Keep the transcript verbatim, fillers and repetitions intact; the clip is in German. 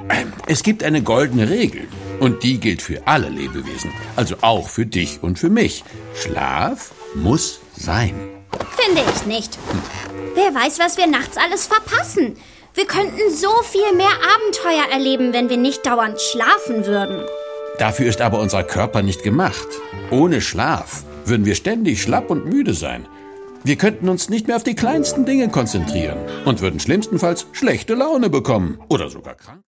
Es gibt eine goldene Regel und die gilt für alle Lebewesen, also auch für dich und für mich. Schlaf muss sein. Finde ich nicht. Hm. Wer weiß, was wir nachts alles verpassen. Wir könnten so viel mehr Abenteuer erleben, wenn wir nicht dauernd schlafen würden. Dafür ist aber unser Körper nicht gemacht. Ohne Schlaf würden wir ständig schlapp und müde sein. Wir könnten uns nicht mehr auf die kleinsten Dinge konzentrieren und würden schlimmstenfalls schlechte Laune bekommen oder sogar krank.